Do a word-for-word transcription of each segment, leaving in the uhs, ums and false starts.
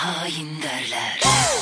hain derler.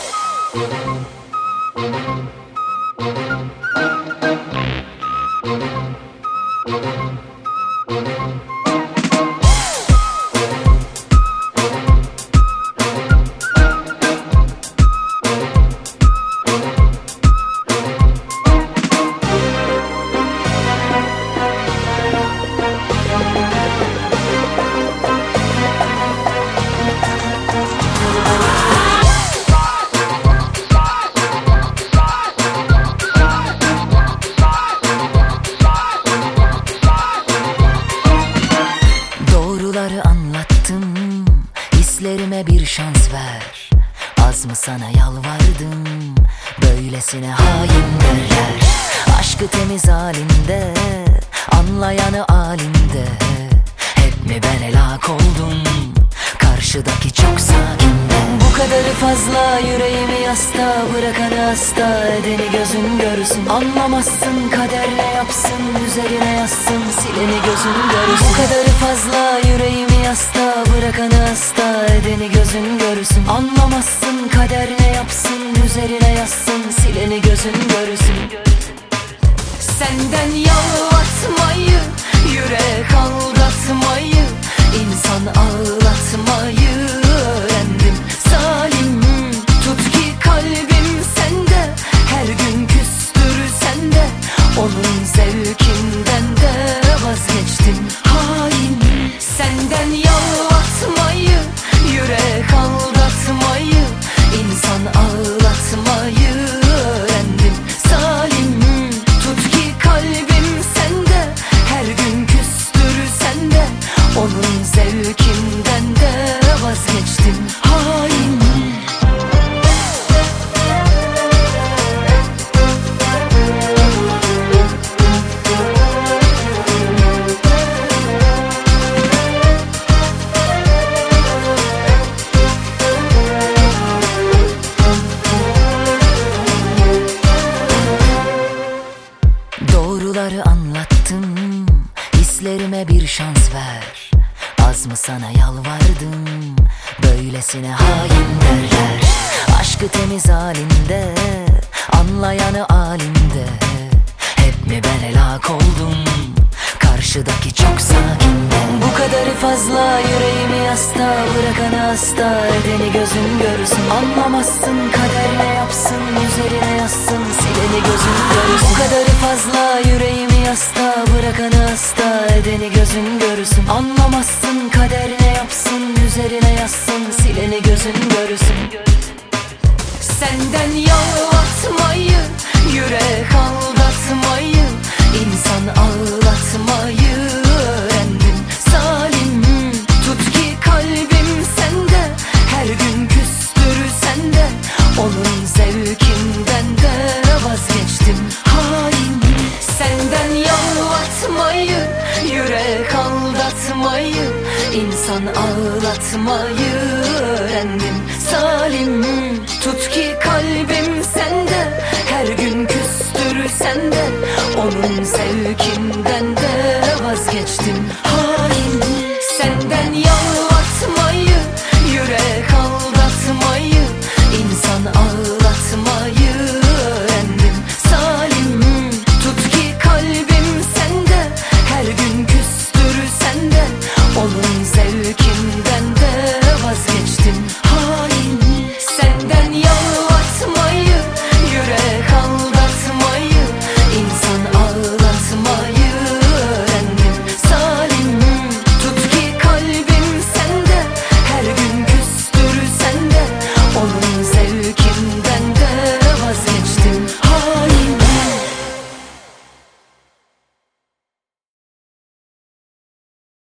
Doğruları anlattım, hislerime bir şans ver. Az mı sana yalvardım, böylesine hain derler. Aşkı temiz halinde, anlayanı alimde. Hep mi ben helak oldum, karşıdaki çok sakinde. Bu kadarı fazla, yüreğimi yasta, bırakanı hasta edeni gözün görsün. Anlamazsın, kader ne yapsın, üzerine yazsın, sileni gözün görsün. Bu kadarı fazla, yüreğimi yasta, bırakanı hasta edeni gözün görsün. Anlamazsın, kader ne yapsın, üzerine yazsın, sileni gözün görsün. Senden yalvatmayı, yürek aldatmayı, insan ağlatmayı öğrendim zalim. Tut ki kalbim sende, her gün küstürsen de onun zevkinden de vazgeçtim hain. Senden yalvatmayı, yürek aldatmayı, insan ağlatmayı öğrendim zalim. Tut ki kalbim sende, her gün küstürsen de onun zevkinden de vazgeçtim hain. Doğruları anlattım, hislerime bir şans ver. Az mı sana yalvardım, böylesine hain derler. Aşkı temiz halinde, anlayanı alimde. Hep mi ben helak oldum, karşıdaki çok sakinde. Bu kadarı fazla, yüreğimi yasta, bırakanı hasta edeni gözün görsün. Anlamazsın, kader ne yapsın, üzerine yazsın, sileni gözün görsün. Bu kadarı fazla, yüreğimi yasta, bırakanı hasta edeni gözün görsün. Anlamazsın, kader ne yapsın, üzerine yazsın, sileni gözün görsün. Senden yalvatmayı, yürek aldatmayı, insan ağlatmayı öğrendim zalim. Tut ki kalbim sende, her gün küstürsen de onun zevkinden de vazgeçtim hain. Senden yalvatmayı, yürek aldatmayı, insan ağlatmayı öğrendim